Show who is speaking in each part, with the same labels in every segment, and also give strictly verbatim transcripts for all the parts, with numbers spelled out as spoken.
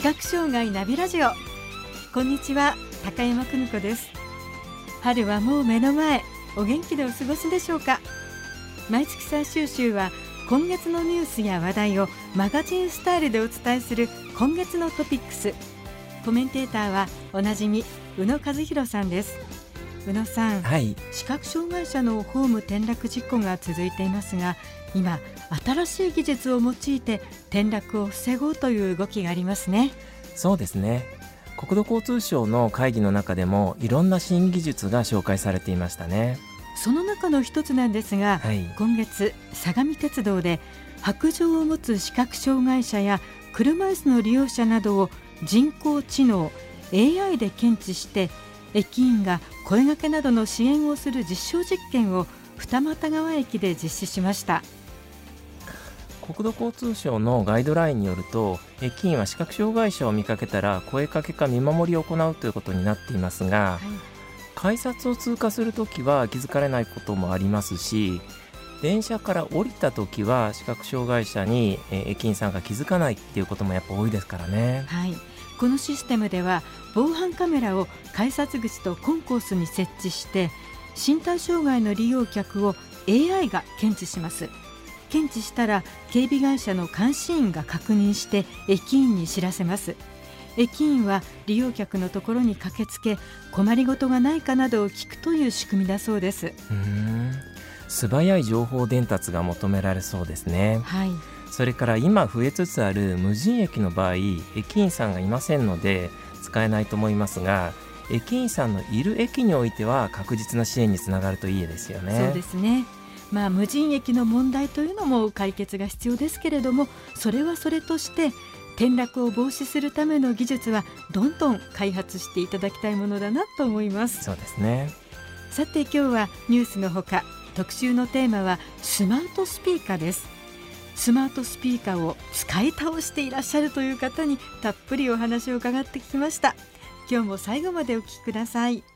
Speaker 1: 覚障害ナビラジオ。こんにちは、高山久美子です。春はもう目の前、お元気でお過ごしでしょうか。毎月最終週は今月のニュースや話題をマガジンスタイルでお伝えする今月のトピックス。コメンテーターはおなじみ宇野和弘さんです。宇野さん、
Speaker 2: はい、
Speaker 1: 視覚障害者のホーム転落事故が続いていますが、今新しい技術を用いて転落を防ごうという動きがありますね。
Speaker 2: そうですね。国土交通省の会議の中でもいろんな新技術が紹介されていましたね。
Speaker 1: その中の一つなんですが、
Speaker 2: はい、
Speaker 1: 今月相模鉄道で白杖を持つ視覚障害者や車椅子の利用者などを人工知能 エーアイ で検知して駅員が声掛けなどの支援をする実証実験を二俣川駅で実施しました。
Speaker 2: 国土交通省のガイドラインによると、駅員は視覚障害者を見かけたら声かけか見守りを行うということになっていますが、はい、改札を通過するときは気づかれないこともありますし、電車から降りたときは視覚障害者に駅員さんが気づかないっていうこともやっぱ多いですからね。
Speaker 1: はい、このシステムでは防犯カメラを改札口とコンコースに設置して、身体障害の利用客を エーアイ が検知します。検知したら警備会社の監視員が確認して駅員に知らせます。駅員は利用客のところに駆けつけ、困りごとがないかなどを聞くという仕組みだそうです。
Speaker 2: うーん、素早い情報伝達が求められそうですね。
Speaker 1: はい、
Speaker 2: それから今増えつつある無人駅の場合、駅員さんがいませんので使えないと思いますが、駅員さんのいる駅においては確実な支援につながるといいですよね。
Speaker 1: そうですね。まあ、無人駅の問題というのも解決が必要ですけれども、それはそれとして転落を防止するための技術はどんどん開発していただきたいものだなと思います。
Speaker 2: そうですね。
Speaker 1: さて今日はニュースのほか、特集のテーマはスマートスピーカーです。スマートスピーカーを使い倒していらっしゃるという方にたっぷりお話を伺ってきました。今日も最後までお聞きください。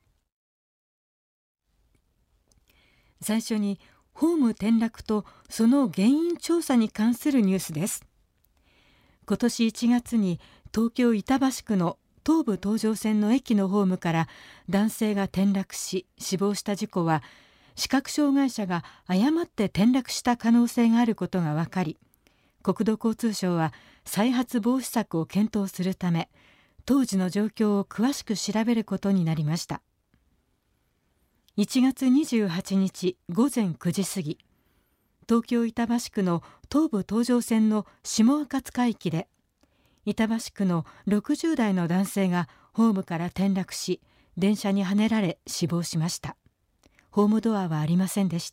Speaker 1: 最初にホーム転落とその原因調査に関するニュースです。今年いちがつに東京板橋区の東武東上線の駅のホームから男性が転落し死亡した事故は、視覚障害者が誤って転落した可能性があることが分かり、国土交通省は再発防止策を検討するため当時の状況を詳しく調べることになりました。いちがつにじゅうはちにちごぜんくじ過ぎ、東京板橋区の東武東上線の下赤塚駅で板橋区のろくじゅうだいの男性がホームから転落し、電車にはねられ死亡しました。ホームドアはありませんでした。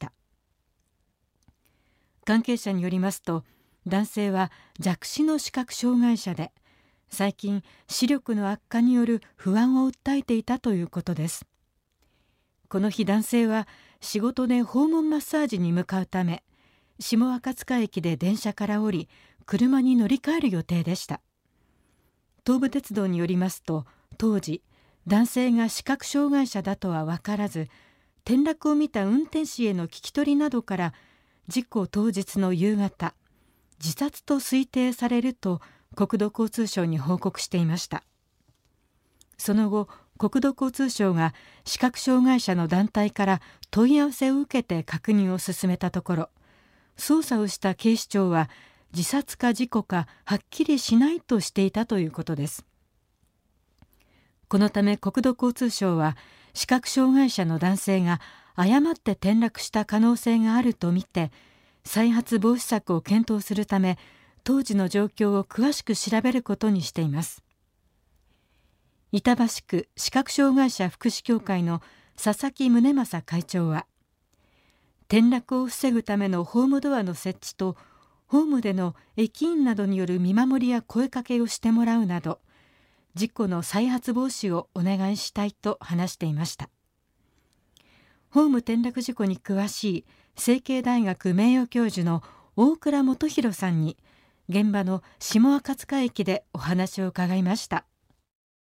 Speaker 1: 関係者によりますと、男性は弱視の視覚障害者で、最近視力の悪化による不安を訴えていたということです。この日男性は仕事で訪問マッサージに向かうため、下赤塚駅で電車から降り車に乗り換える予定でした。東武鉄道によりますと、当時男性が視覚障害者だとは分からず、転落を見た運転士への聞き取りなどから事故当日の夕方、自殺と推定されると国土交通省に報告していました。その後、国土交通省が視覚障害者の団体から問い合わせを受けて確認を進めたところ、捜査をした警視庁は自殺か事故かはっきりしないとしていたということです。このため国土交通省は視覚障害者の男性が誤って転落した可能性があるとみて、再発防止策を検討するため当時の状況を詳しく調べることにしています。板橋区視覚障害者福祉協会の佐々木宗正会長は、転落を防ぐためのホームドアの設置とホームでの駅員などによる見守りや声かけをしてもらうなど、事故の再発防止をお願いしたいと話していました。ホーム転落事故に詳しい成蹊大学名誉教授の大倉元弘さんに現場の下赤塚駅でお話を伺いました。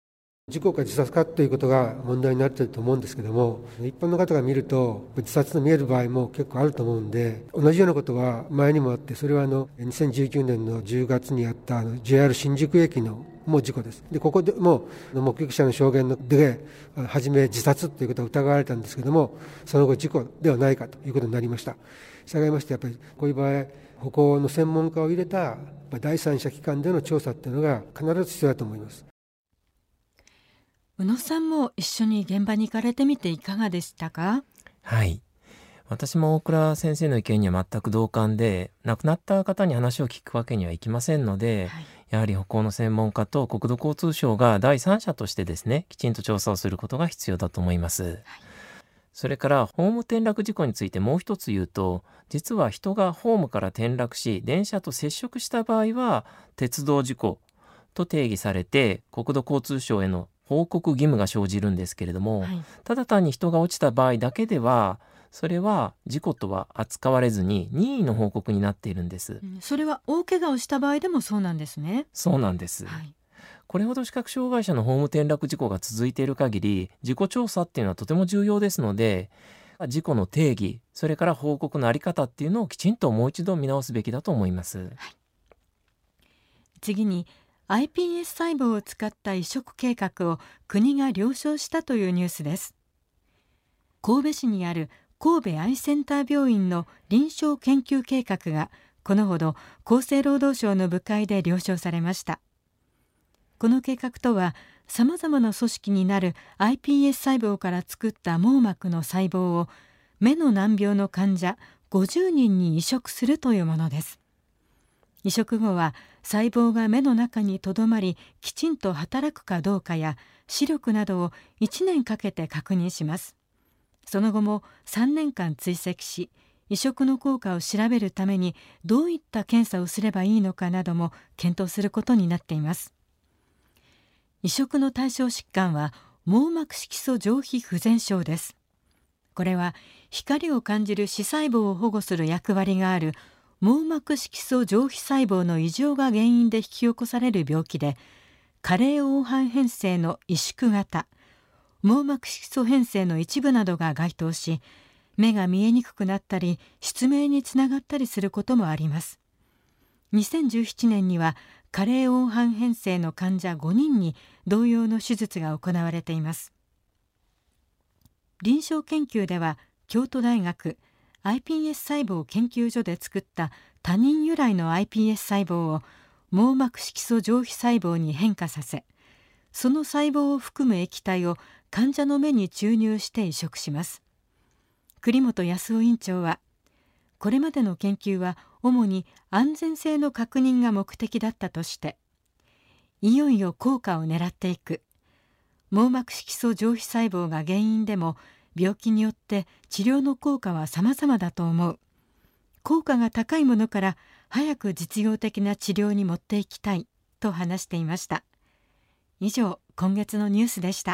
Speaker 3: 事故か自殺かということが問題になっていると思うんですけども、一般の方が見ると自殺の見える場合も結構あると思うんで、同じようなことは前にもあって、それはあのにせんじゅうきゅうねんのじゅうがつにあったあの ジェイアール 新宿駅のもう事故です。で、ここでも目撃者の証言で初め自殺ということが疑われたんですけども、その後事故ではないかということになりました。従いましてやっぱりこういう場合、歩行の専門家を入れた第三者機関での調査というのが必ず必要だと思います。
Speaker 1: 宇野さんも一緒に現場に行かれてみていかがでしたか？
Speaker 2: はい。私も大倉先生の意見には全く同感で、亡くなった方に話を聞くわけにはいきませんので、はい、やはり歩行の専門家と国土交通省が第三者としてですね、きちんと調査をすることが必要だと思います。はい、それからホーム転落事故についてもう一つ言うと、実は人がホームから転落し電車と接触した場合は鉄道事故と定義されて、国土交通省への報告義務が生じるんですけれども、はい、ただ単に人が落ちた場合だけではそれは事故とは扱われずに任意の報告になっているんです。
Speaker 1: うん、それは大怪我をした場合でもそうなんですね。
Speaker 2: そうなんです、はい、これほど視覚障害者のホーム転落事故が続いている限り、事故調査っていうのはとても重要ですので、事故の定義、それから報告のあり方っていうのをきちんともう一度見直すべきだと思います。はい、
Speaker 1: 次にアイピーエス 細胞を使った移植計画を国が了承したというニュースです。神戸市にある神戸アイセンター病院の臨床研究計画がこのほど厚生労働省の部会で了承されました。この計画とは、さまざまな組織になる アイピーエス 細胞から作った網膜の細胞を目の難病の患者ごじゅうにんに移植するというものです。移植後は細胞が目の中にとどまりきちんと働くかどうかや視力などをいちねんかけて確認します。その後もさんねんかん追跡し、移植の効果を調べるためにどういった検査をすればいいのかなども検討することになっています。移植の対象疾患は網膜色素上皮不全症です。これは光を感じる視細胞を保護する役割がある網膜色素上皮細胞の異常が原因で引き起こされる病気で、加齢黄斑変性の萎縮型、網膜色素変性の一部などが該当し、目が見えにくくなったり失明につながったりすることもあります。にせんじゅうななねんには加齢黄斑変性の患者ごにんに同様の手術が行われています。臨床研究では京都大学 アイピーエス 細胞研究所で作った他人由来の アイピーエス 細胞を網膜色素上皮細胞に変化させ、その細胞を含む液体を患者の目に注入して移植します。栗本康夫院長は、これまでの研究は主に安全性の確認が目的だったとして、いよいよ効果を狙っていく。網膜色素上皮細胞が原因でも病気によって治療の効果は様々だと思う。効果が高いものから早く実用的な治療に持っていきたいと話していました。以上、今月のニュースでした。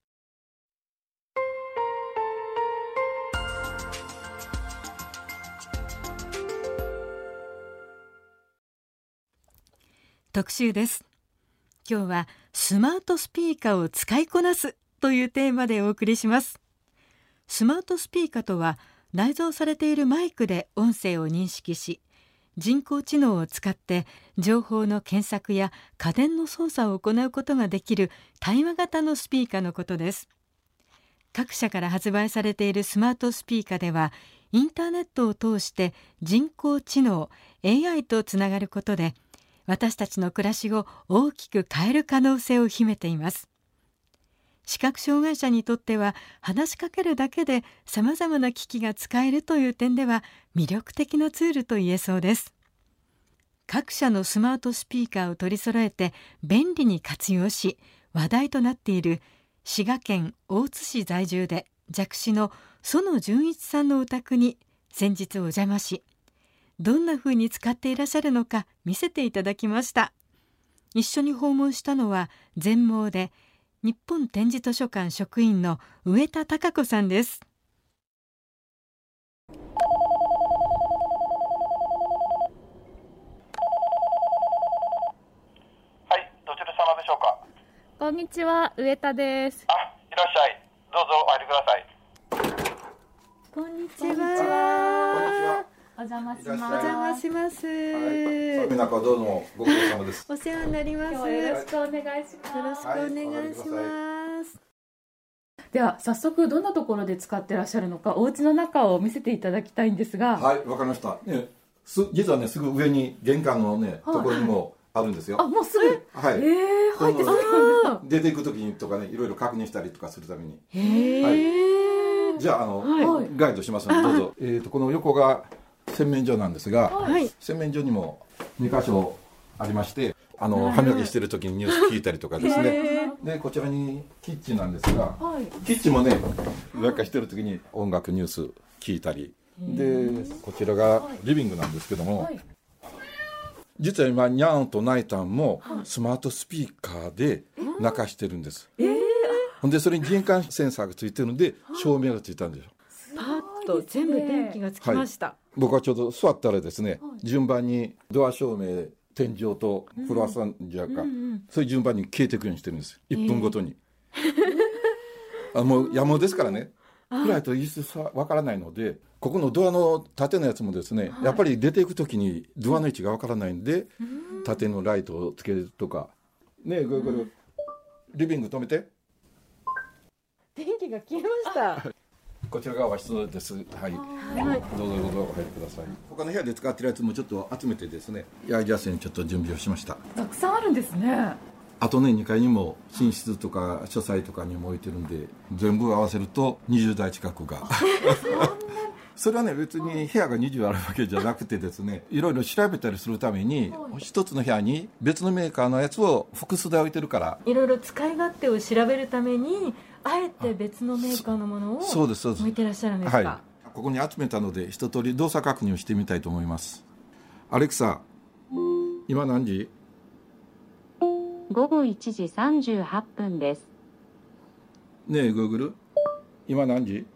Speaker 1: 特集です。今日はスマートスピーカーを使いこなすというテーマでお送りします。スマートスピーカーとは、内蔵されているマイクで音声を認識し、人工知能を使って情報の検索や家電の操作を行うことができる対話型のスピーカーのことです。各社から発売されているスマートスピーカーでは、インターネットを通して人工知能 エーアイ とつながることで、私たちの暮らしを大きく変える可能性を秘めています。視覚障害者にとっては、話しかけるだけでさまざまな機器が使えるという点では魅力的なツールと言えそうです。各社のスマートスピーカーを取り揃えて便利に活用し話題となっている滋賀県大津市在住で弱視の園純一さんのお宅に先日お邪魔し、どんな風に使っていらっしゃるのか見せていただきました。一緒に訪問したのは全盲で日本点字図書館職員の上田貴子さんです。
Speaker 4: はい、どちら様でしょうか。 こんにちは、上田です。
Speaker 5: あ、いらっしゃい。どうぞお入りください。
Speaker 1: こんにちは。
Speaker 4: お邪魔します。
Speaker 1: お邪魔します。
Speaker 6: はい、中どうもご苦労様です。
Speaker 1: お世話になります。
Speaker 4: 今日はよろしくお願いします。
Speaker 1: よろしくお願いします。
Speaker 4: では早速どんなところで使ってらっしゃるのか、お家の中を見せていただきたいんですが。
Speaker 6: はい、わかりました。ね、す実はね、すぐ上に玄関のね、ところにもあるんですよ。
Speaker 4: あ、もうすぐ。
Speaker 6: はい。
Speaker 4: ええー、入ってすぐなんですか。
Speaker 6: 出ていくときにとかね、いろいろ確認したりとかするために。
Speaker 4: へえ。
Speaker 6: はい。じゃああの、はい、ガイドしますのでどうぞ。えっとこの横が洗面所なんですが、はい、洗面所にもにかしょありまして、あの歯磨きしてる時にニュース聞いたりとかですね。でこちらにキッチンなんですが、はい、キッチンもね、なんかしてる時に音楽ニュース聞いたりで、こちらがリビングなんですけども、はい、実は今ニャンとナイタンもスマートスピーカーで中してるんです。えー、ほんでそれに人感センサーがついてるので照明がついたんですよ。
Speaker 1: パッと全部電気がつきました。はい、
Speaker 6: 僕はちょうど座ったらですね、はい、順番にドア照明、天井とフロアサンジャーか、うんうんうん、そういう順番に消えていくようにしてるんです。いっぷんごとに。えー、あもう野毛ですからね、暗いといつわからないので、ここのドアの縦のやつもですね、はい、やっぱり出ていくときにドアの位置がわからないんで、うん、縦のライトをつけるとかねえ、これ、これリビング止めて。
Speaker 1: 電気が消えました。
Speaker 6: こちらが和室です。はい。はい、どうぞどうぞお入りください。他の部屋で使っているやつもちょっと集めてですね、ヤージャーセにちょっと準備をしました。
Speaker 4: たくさんあるんですね。
Speaker 6: あとね、にかいにも寝室とか書斎とかにも置いてるんで、全部合わせるとにじゅうだい近くが。それはね、別に部屋がにじゅうあるわけじゃなくてですね、いろいろ調べたりするために、一つの部屋に別のメーカーのやつを複数で置いてるから。
Speaker 1: いろいろ使い勝手を調べるために、あえて別のメーカーのものを置いてらっしゃるんですか。はい、
Speaker 6: ここに集めたので一通り動作確認をしてみたいと思います。アレクサ、今何時？
Speaker 7: ごごいちじさんじゅうはっぷんです。
Speaker 6: ねえグーグル、今何時？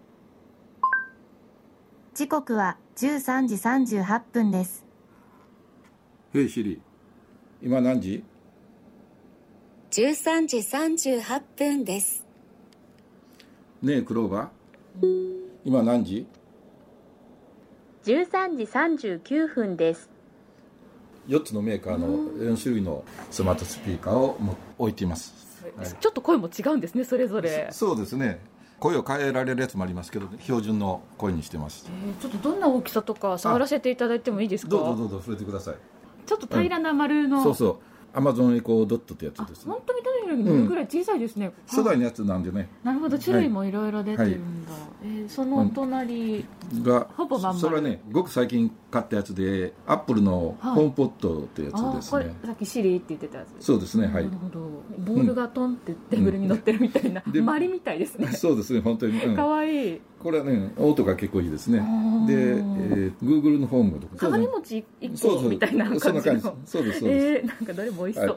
Speaker 8: 時刻はじゅうさんじさんじゅうはっぷんです。
Speaker 6: へいシリ、今何時？
Speaker 8: じゅうさんじさんじゅうはっぷんです。
Speaker 6: ねえクローバー、今何時？
Speaker 7: じゅうさんじさんじゅうきゅうふんです。
Speaker 6: よっつのメーカーのよんしゅるいのスマートスピーカーをも置いています。
Speaker 4: はい、ちょっと声も違うんですね、それぞれ。
Speaker 6: そ、そうですね。声を変えられるやつもありますけど、ね、標準の声にしてます。
Speaker 4: えー、ちょっとどんな大きさとか触らせていただいてもいいですか？
Speaker 6: どうぞどうぞ触れてください。
Speaker 4: ちょっと平らな丸の、
Speaker 6: うん、そうそうアマゾンエコードットってやつです、ね、
Speaker 4: 本当に手のひらに乗るぐらい小さいですね、うん、
Speaker 6: 初代のやつなんでね。
Speaker 4: なるほど、種類もいろいろ出てるんだ、はい、えー、その隣がほぼまん丸。
Speaker 6: それはね、ごく最近買ったやつでアップルのホームポットってやつですね、はい、
Speaker 4: これさっきシリって言ってたやつです。
Speaker 6: そうですね、はい。
Speaker 4: なるほど、ボールがトンってテーブルに乗ってるみたいな、うん、マリみたいですね。
Speaker 6: そうですね、本当に、うん、
Speaker 4: かわいい。
Speaker 6: これはね、音が結構いいですね。で、えー、Google のホームとか
Speaker 4: 鏡餅いっこみたいな感じの。そうです
Speaker 6: そうです。
Speaker 4: えー、なんかどれも美味しそう、はい、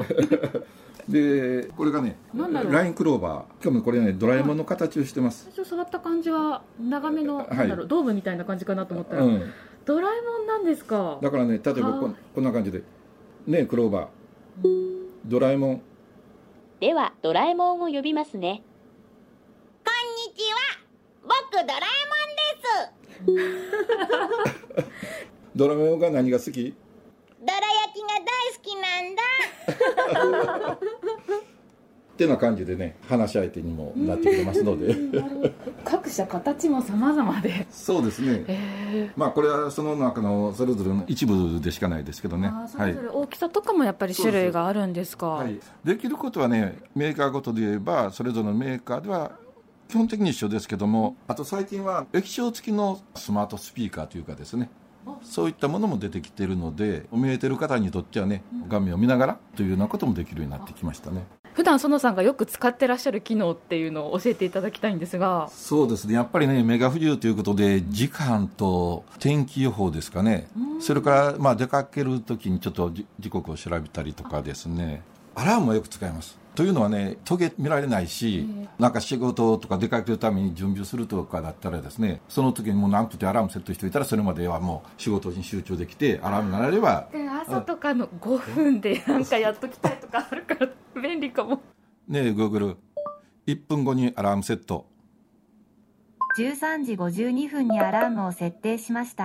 Speaker 6: でこれがねラインクローバー、しかもこれねドラえもんの形をしてます。
Speaker 4: 最初触った感じは長めの、なんだろう、ドームみたいな感じかなと思ったら、うん、ドラえもんなんですか。
Speaker 6: だからね、例えば こ, こんな感じでね、クローバー、ドラえもん
Speaker 7: ではドラえもんを呼びますね。
Speaker 9: こんにちは、僕ドラえもんです。
Speaker 6: ドラえもんが何が好き？
Speaker 9: どら焼きが大好きなんだ。
Speaker 6: ってな感じでね、話し相手にもなってくれますので
Speaker 4: 各社形も様々で。
Speaker 6: そうですね、えー、まあこれはその中のそれぞれの一部でしかないですけどね。
Speaker 4: それぞれ大きさとかもやっぱり種類があるんですか？
Speaker 6: はい、できることはね、メーカーごとで言えばそれぞれのメーカーでは基本的に一緒ですけども、あと最近は液晶付きのスマートスピーカーというかですね、そういったものも出てきているので、見えてる方にとってはね、画面を見ながらというようなこともできるようになってきましたね。
Speaker 4: 普段園さんがよく使ってらっしゃる機能っていうのを教えていただきたいんですが。
Speaker 6: そうですね、やっぱりね、目が不自由ということで時間と天気予報ですかね、それからまあ出かけるときにちょっと時刻を調べたりとかですね、アラームもよく使います。というのはね、トゲ見られないし、なんか仕事とか出かけるために準備するとかだったらですね、その時にもう何とってアラームセットしておいたら、それまではもう仕事に集中できて、アラームが鳴れば。
Speaker 4: で朝とかのごふんでなんかやっときたいとかあるから便利かも。
Speaker 6: ねえ Google、いっぷんごにアラームセット。
Speaker 10: じゅうさんじごじゅうにふんにアラームを設定しました。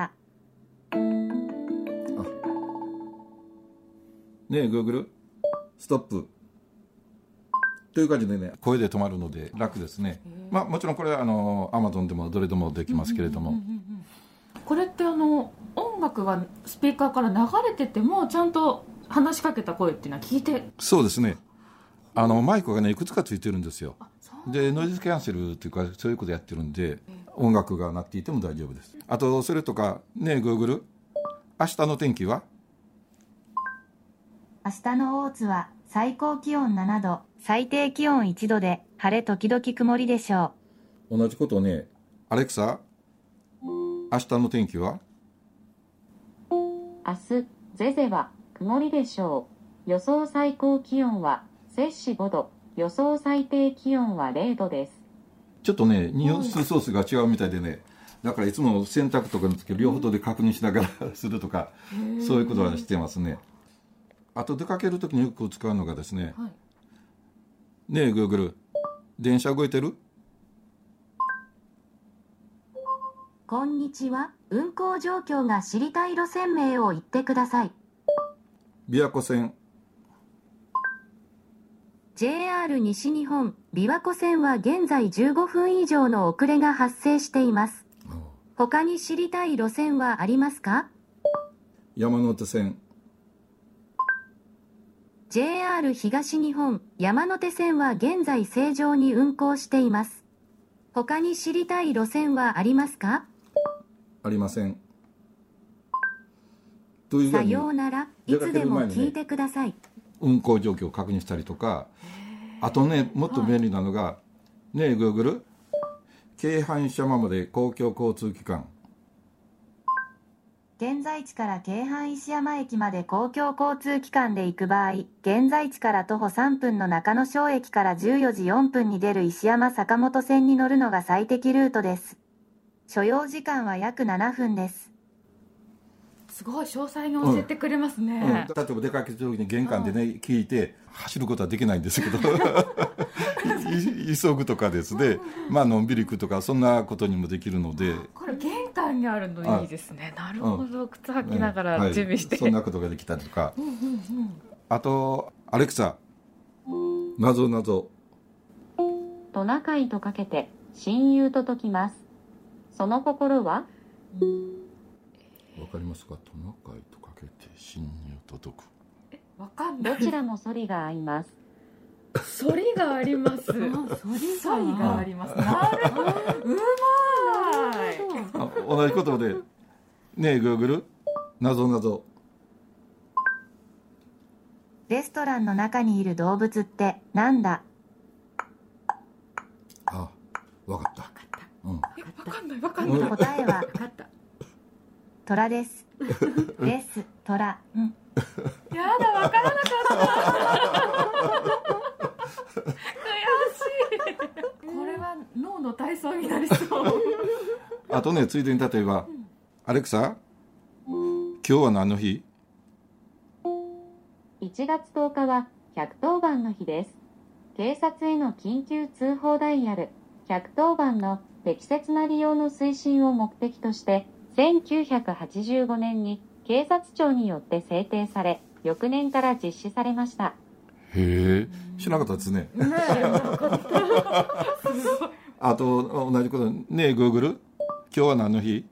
Speaker 6: ねえ Google、ストップ。という感じでね、声で止まるので楽ですね。まあもちろんこれはあの Amazon でもどれでもできますけれども、
Speaker 4: これってあの音楽がスピーカーから流れててもちゃんと話しかけた声っていうのは聞いて。
Speaker 6: そうですね、あのマイクがねいくつかついてるんですよ。でノイズキャンセルというかそういうことやってるんで、音楽が鳴っていても大丈夫です。あとそれとかねえ Google、 明日の天気は。
Speaker 10: 明日の大津は最高気温ななど、最低気温いちどで晴れ時々曇りでしょ
Speaker 6: う。同じことをね、アレクサ、明日の天気は。
Speaker 7: 明日ゼゼは曇りでしょう。予想最高気温は摂氏ごど、予想最低気温はれいどです。
Speaker 6: ちょっとねニュースソースが違うみたいでね、だからいつも洗濯とかの時両方で確認しながらするとか、そういうことはしてますね。あと出かける時によく使うのがですね、はい、ねえ Google、 電車動いてる？
Speaker 10: こんにちは、運行状況が知りたい路線名を言ってください。
Speaker 6: 琵琶湖線。
Speaker 10: ジェイアール 西日本琵琶湖線は現在じゅうごふん以上の遅れが発生しています。他に知りたい路線はありますか？
Speaker 6: 山手線。
Speaker 10: ジェイアール 東日本山手線は現在正常に運行しています。他に知りたい路線はありますか？
Speaker 6: ありません。
Speaker 10: さようなら、いつでも聞いてください。
Speaker 6: 運行状況を確認したりとか、あとねもっと便利なのが、はい、ねえ Google、 京阪石山まで公共交通機関。
Speaker 10: 現在地から京阪石山駅まで公共交通機関で行く場合、現在地から徒歩さんぷんの中野小駅からじゅうよじよんぷんに出る石山坂本線に乗るのが最適ルートです。所要時間は約ななふんです。
Speaker 4: すごい詳細に教えてくれますね、うんうん、
Speaker 6: 例えば出かけた時に玄関でね、うん、聞いて走ることはできないんですけど急ぐとかですね、まあのんびり行くとかそんなことにもできるので、
Speaker 4: これ玄関にあるのいいですね。なるほど、靴履きながら準備して、
Speaker 6: はい、そんなことができたりとかうんうん、うん、あとアレクサ、なぞなぞ。
Speaker 7: トナカイとかけて親友と解きます。その心は？
Speaker 6: わかりますか？トナカイとかけて親友と解く。
Speaker 4: え、わかんない。
Speaker 7: どちらも反りが合います。
Speaker 4: 反りがあります。反りがあります。なるほど。うまい。
Speaker 6: 同じことで、ねえ Google、 なぞなぞ。
Speaker 10: レストランの中にいる動物ってなんだ？
Speaker 6: あ、わかった。わかった。うん。
Speaker 4: わかんないわかんない。
Speaker 10: 答えは
Speaker 4: わかった。
Speaker 10: 虎です。です、虎。うん。
Speaker 4: やだ、わからなかった。悔しい。これは脳の体操になりそう。
Speaker 6: あとね、ついでに例えば、うん、アレクサ、今日は何の日？
Speaker 7: いちがつとおかはひゃくとおばんの日です。警察への緊急通報ダイヤルひゃくとおばんの適切な利用の推進を目的としてせんきゅうひゃくはちじゅうごねんに警察庁によって制定され、翌年から実施されました。
Speaker 6: へえ、知らなかったですね。ねあと同じことねえ Google、 今日は何の日？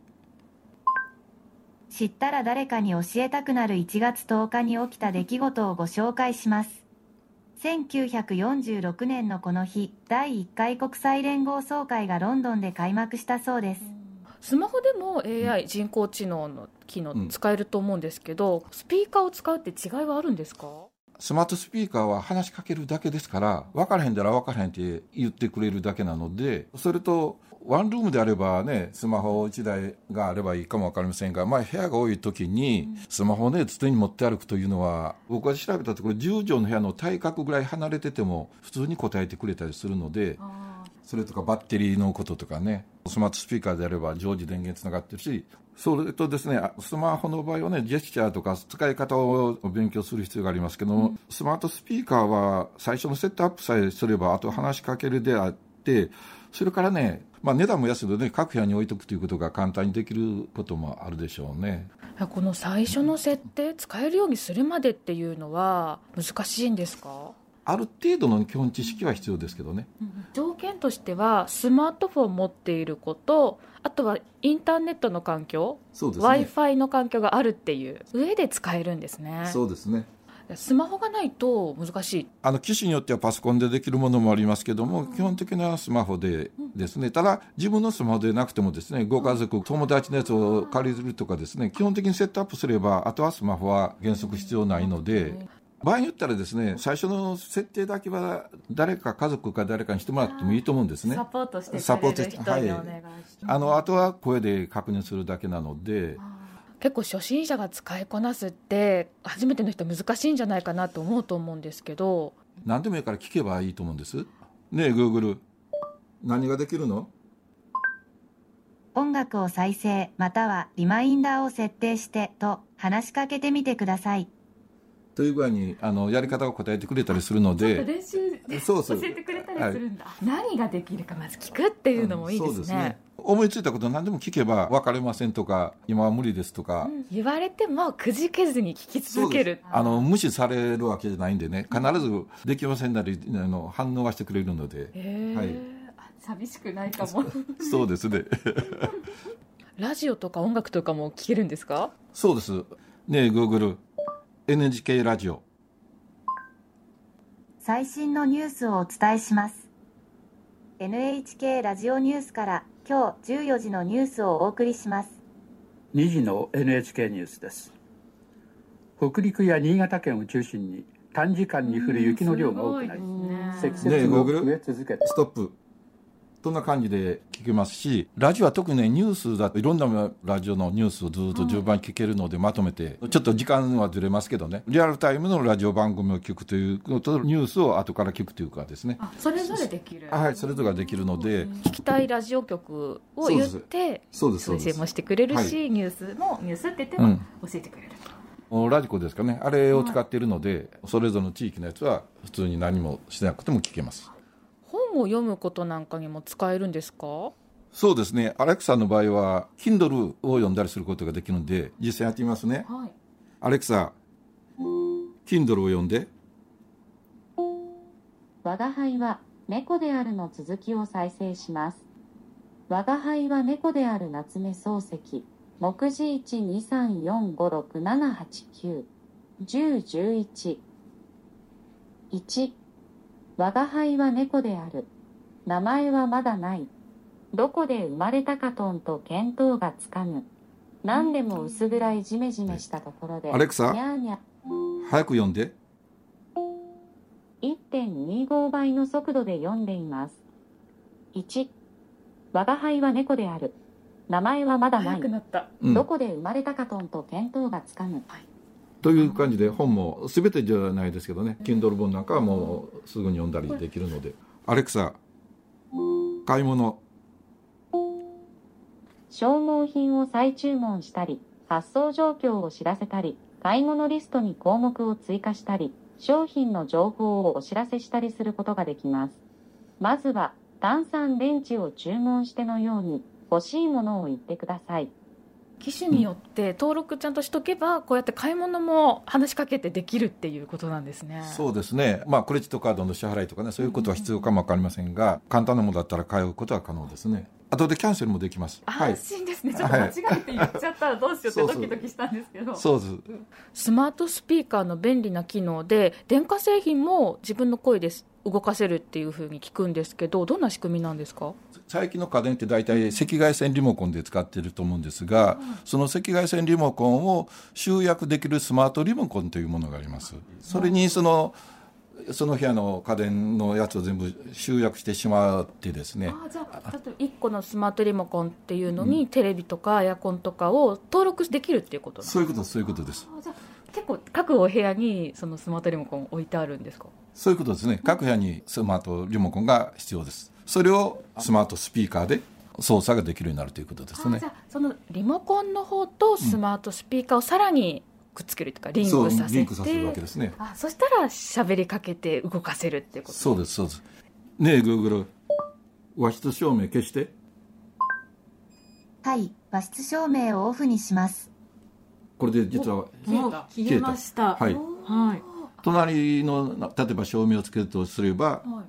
Speaker 10: 知ったら誰かに教えたくなるいちがつとおかに起きた出来事をご紹介します。せんきゅうひゃくよんじゅうろくねんのこの日、だいいっかい国際連合総会がロンドンで開幕したそうです。
Speaker 4: スマホでも エーアイ、うん、人工知能の機能使えると思うんですけど、うん、スピーカーを使うって違いはあるんですか？
Speaker 6: スマートスピーカーは話しかけるだけですから、分からへんだら分からへんって言ってくれるだけなので、それとワンルームであればね、スマホいちだいがあればいいかも分かりませんが、まあ、部屋が多い時にスマホをね常に持って歩くというのは、僕が調べたところじゅうじょうの部屋の体格ぐらい離れてても普通に答えてくれたりするので、 それとかバッテリーのこととかね、スマートスピーカーであれば常時電源つながってるし、それとですね、スマホの場合はね、ジェスチャーとか使い方を勉強する必要がありますけども、うん、スマートスピーカーは最初のセットアップさえすれば、あと話しかけるであって、それからね、まあ、値段も安いので各部屋に置いとくということが簡単にできることもあるでしょうね。
Speaker 4: この最初の設定、使えるようにするまでっていうのは難しいんですか？
Speaker 6: ある程度の基本知識は必要ですけどね、
Speaker 4: うん、条件としてはスマートフォンを持っていること、あとはインターネットの環境、
Speaker 6: そうですね、
Speaker 4: Wi-Fi の環境があるっていう上で使えるんですね。
Speaker 6: そうですね。
Speaker 4: スマホがないと難しい。
Speaker 6: あの機種によってはパソコンでできるものもありますけども、うん、基本的なスマホでですね、ただ自分のスマホでなくてもですね、ご家族友達のやつを借りるとかですね、基本的にセットアップすればあとはスマホは原則必要ないので、場合によったらですね、最初の設定だけは誰か家族か誰かにしてもらってもいいと思うんですね。
Speaker 4: サポートしてくれる人にお願いします。はい、
Speaker 6: あのあとは声で確認するだけなので、
Speaker 4: 結構初心者が使いこなすって初めての人難しいんじゃないかなと思うと思うんですけど、
Speaker 6: 何でもいいから聞けばいいと思うんですね。え Google、 何ができるの？
Speaker 10: 音楽を再生またはリマインダーを設定してと話しかけてみてください
Speaker 6: という具合にあのやり方を答えてくれたりするので、
Speaker 4: ちょっと練習で
Speaker 6: そうそう
Speaker 4: 教えてくれたりするんだ、はい、何ができるかまず聞くっていうのもいいですね。そうですね、
Speaker 6: 思いついたこと何でも聞けば分かりませんとか今は無理ですとか、うん、
Speaker 4: 言われてもくじけずに聞き続ける。
Speaker 6: あの無視されるわけじゃないんでね、必ずできませんなりあの反応はしてくれるので、
Speaker 4: はい、寂しくないかも
Speaker 6: そうですね
Speaker 4: ラジオとか音楽とかも聞けるんですか？
Speaker 6: そうですね。 Googleエヌエイチケー ラジオ、
Speaker 10: 最新のニュースをお伝えします。 エヌエイチケー ラジオニュースから今日じゅうよじのニュースをお送りします。
Speaker 11: にじの エヌエイチケー ニュースです。北陸や新潟県を中心に短時間に降る雪の量が多くなり、積雪も増え続けて、
Speaker 6: ストップ、そんな感じで聞けますし、ラジオは特にね、ニュースだといろんなラジオのニュースをずっと順番に聞けるので、まとめて、ちょっと時間はずれますけどね、リアルタイムのラジオ番組を聞くというのと、ニュースを後から聞くというかですね、
Speaker 4: あ、それぞれできる。
Speaker 6: はい、それぞれができるので、
Speaker 4: 聞きたいラジオ局を言って
Speaker 6: そうです、
Speaker 4: 推薦もしてくれるし、はい、ニュースもニュースって言っても教えてくれる、
Speaker 6: うん、ラジコですかね、あれを使っているので、それぞれの地域のやつは普通に何もしなくても聞けます。
Speaker 4: 本を読むことなんかにも使えるんですか？
Speaker 6: そうですね、アレクサの場合は Kindle を読んだりすることができるので、実際やってみますね、はい、アレクサ Kindle を読んで。
Speaker 7: 我が輩は猫であるの続きを再生します。我が輩は猫である夏目漱石、目次いち、に、さん、よん、ご、ろく、なな、はち、きゅう、じゅう、じゅういち。いち、我が輩は猫である。名前はまだない。どこで生まれたかとんと見当がつかぬ。何でも薄暗いジメジメしたところで、
Speaker 6: アレクサ、
Speaker 7: にゃーにゃ
Speaker 6: 早く読んで。
Speaker 7: いってんにご 倍の速度で読んでいます。いち、我が輩は猫である。名前はまだない。
Speaker 4: 早くなった、
Speaker 7: うん、どこで生まれたかとんと見当がつかぬ、はい、
Speaker 6: という感じで、本も全てじゃないですけどね、Kindle 本なんかはもうすぐに読んだりできるので。アレクサ、買い物。
Speaker 7: 消耗品を再注文したり、発送状況を知らせたり、買い物リストに項目を追加したり、商品の情報をお知らせしたりすることができます。まずは単三電池を注文してのように欲しいものを言ってください。
Speaker 4: 機種によって登録ちゃんとしとけば、こうやって買い物も話しかけてできるっていうことなんですね。
Speaker 6: そうですね、まあ、クレジットカードの支払いとかね、そういうことは必要かも分かりませんが、簡単なものだったら買うことは可能ですね。後でキャンセルもできます。
Speaker 4: 安心ですね、はい、ちょっと間違えて言っちゃったらどうしようってドキドキしたんですけど。
Speaker 6: そうそう
Speaker 4: スマートスピーカーの便利な機能で、電化製品も自分の声で動かせるっていうふうに聞くんですけど、どんな仕組みなんですか？
Speaker 6: 最近の家電って大体赤外線リモコンで使っていると思うんですが、うん、その赤外線リモコンを集約できるスマートリモコンというものがあります。それにそのその部屋の家電のやつを全部集約してしまってですね。
Speaker 4: あ、じゃあ例えばいっこのスマートリモコンっていうのに、うん、テレビとかエアコンとかを登録できるっていうことなんですか？
Speaker 6: そういうことそういうことです。
Speaker 4: あ、じゃあ結構各お部屋にそのスマートリモコン置いてあるんですか？
Speaker 6: そういうことですね。各部屋にスマートリモコンが必要です。 それをスマートスピーカーで操作ができるようになるということですね。
Speaker 4: じゃあそのリモコンの方とスマートスピーカーをさらにくっつけるというかリンクさせて、
Speaker 6: そうリンクさせるわけですね。
Speaker 4: あ、そしたら喋りかけて動かせるっていうこと。
Speaker 6: そうですそうです。ねえ Google、 和室照明消して。
Speaker 10: はい、和室照明をオフにします。
Speaker 6: これで実は
Speaker 1: 消えた消えました。
Speaker 6: はい、はい、隣の例えば照明をつけるとすれば、はい、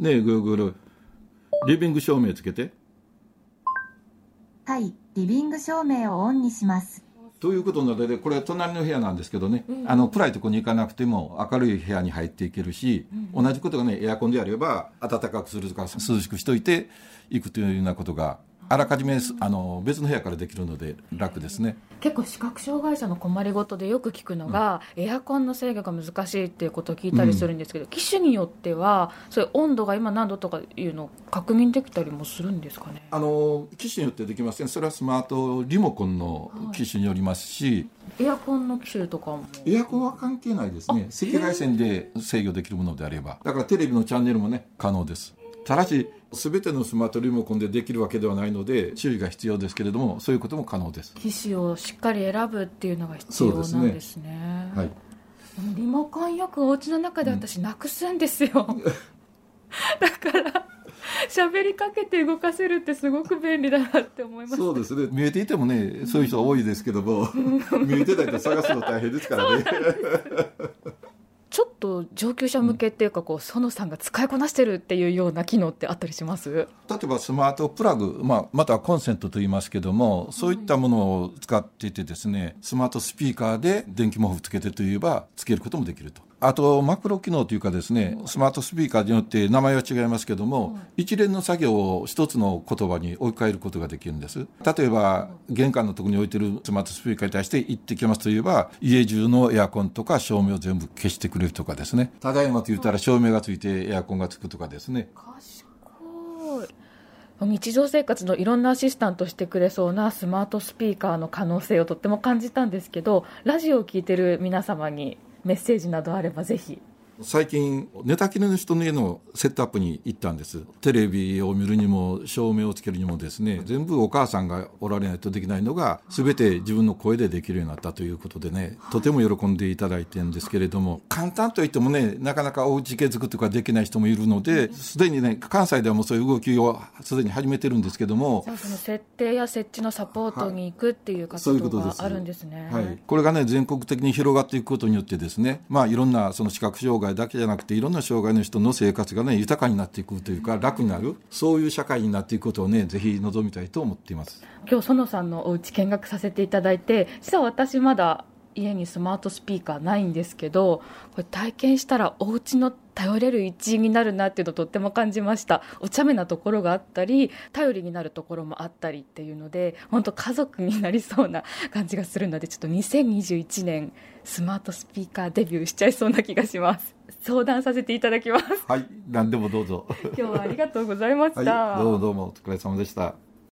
Speaker 6: ねえ Google、 リビング照明つけて。
Speaker 10: はい、リビング照明をオンにします。
Speaker 6: ということなので、これは隣の部屋なんですけどね、うん、あの暗いところに行かなくても明るい部屋に入っていけるし、うん、同じことがね、エアコンであれば暖かくするとか涼しくしといていくというようなことがあらかじめあの別の部屋からできるので楽ですね。
Speaker 4: 結構視覚障害者の困りごとでよく聞くのが、うん、エアコンの制御が難しいっていうことを聞いたりするんですけど、うん、機種によってはそういう温度が今何度とかいうのを確認できたりもするんですかね。
Speaker 6: あの機種によってできません。それはスマートリモコンの機種によりますし、
Speaker 4: はい、エアコンの機種とかも。
Speaker 6: エアコンは関係ないですね。赤外線で制御できるものであれば。だからテレビのチャンネルもね可能です。ただし全てのスマートリモコンでできるわけではないので注意が必要ですけれども、そういうことも可能です。
Speaker 4: 機種をしっかり選ぶっていうのが必要なんですね。はい、リモコンよくお家の中で私なくすんですよ、うん、だから喋りかけて動かせるってすごく便利だなって思います。
Speaker 6: そうですね。見えていてもねそういう人は多いですけども見えてないと探すの大変ですからね
Speaker 4: ちょっと上級者向けっていうかこう園さんが使いこなしてるっていうような機能ってあったりします？
Speaker 6: 例えばスマートプラグ、まあ、またはコンセントと言いますけども、そういったものを使っていてですね、スマートスピーカーで電気毛布つけてといえばつけることもできると。あとマクロ機能というかですね、スマートスピーカーによって名前は違いますけども、一連の作業を一つの言葉に置き換えることができるんです。例えば玄関のところに置いてるスマートスピーカーに対して行ってきますといえば、家中のエアコンとか照明を全部消してくれるとかですね、ただいまと言ったら照明がついてエアコンがつくとかですね。
Speaker 4: 賢い。日常生活のいろんなアシスタントしてくれそうなスマートスピーカーの可能性をとっても感じたんですけど、ラジオを聞いてる皆様にメッセージなどあればぜひ。
Speaker 6: 最近寝たきりの人の家のセットアップに行ったんです。テレビを見るにも照明をつけるにもですね、全部お母さんがおられないとできないのが全て自分の声でできるようになったということでね、とても喜んでいただいてるんですけれども、簡単といってもねなかなかおうち家づくとかできない人もいるので、すでにね関西ではもうそういう動きをすでに始めてるんですけども、
Speaker 4: その設定や設置のサポートに行くっていう活動があるんですね。
Speaker 6: はい、これがね全国的に広がっていくことによってですね、まあいろんなその視覚障害だけじゃなくていろんな障害の人の生活がね豊かになっていくというか楽になる、そういう社会になっていくことをねぜひ望みたいと思っています。
Speaker 4: 今日園さんのお家見学させていただいて、実は私まだ家にスマートスピーカーないんですけど、これ体験したらお家の頼れる一員になるなっていうのをとっても感じました。お茶目なところがあったり頼りになるところもあったりっていうので、本当家族になりそうな感じがするので、ちょっとにせんにじゅういちねんスマートスピーカーデビューしちゃいそうな気がします。相談させていただきます。
Speaker 6: はい、何でもどうぞ。
Speaker 4: 今日はありがとうございました。
Speaker 6: はい、どうもどうもお疲れ様でした。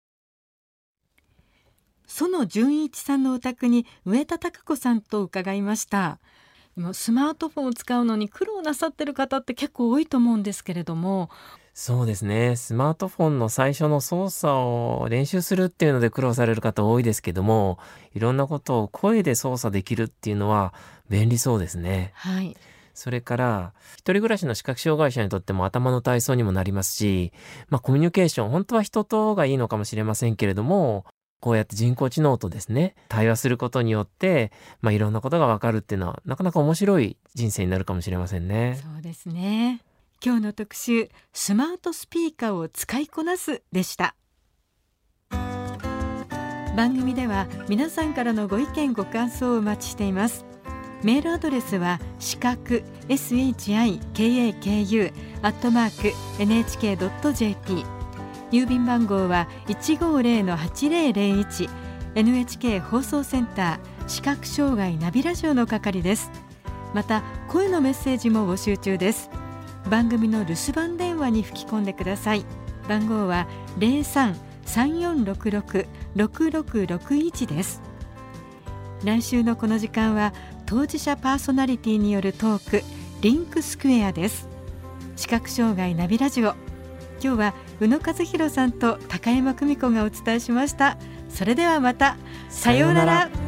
Speaker 1: 園純一さんのお宅に上田貴子さんと伺いました。今スマートフォンを使うのに苦労なさってる方って結構多いと思うんですけれども。
Speaker 2: そうですね、スマートフォンの最初の操作を練習するっていうので苦労される方多いですけども、いろんなことを声で操作できるっていうのは便利そうですね。
Speaker 1: はい。
Speaker 2: それから一人暮らしの視覚障害者にとっても頭の体操にもなりますし、まあコミュニケーション、本当は人とがいいのかもしれませんけれども、こうやって人工知能とですね対話することによって、まあ、いろんなことが分かるっていうのはなかなか面白い人生になるかもしれませんね。
Speaker 1: そうですね。今日の特集、スマートスピーカーを使いこなすでした。番組では皆さんからのご意見ご感想をお待ちしています。メールアドレスは視覚 シカク アットマーク エヌエイチケードットジェーピー、 郵便番号は いちごーぜろのはちぜろぜろいち、 エヌエイチケー 放送センター視覚障害ナビラジオの係です。また声のメッセージも募集中です。番組の留守番電話に吹き込んでください。番号は ゼロさん さんよんろくろく ろくろくろくいち です。来週のこの時間は当事者パーソナリティによるトーク、リンクスクエアです。視覚障害ナビラジオ、今今日は宇野和弘さんと高山久美子がお伝えしました。それではまた、さようなら。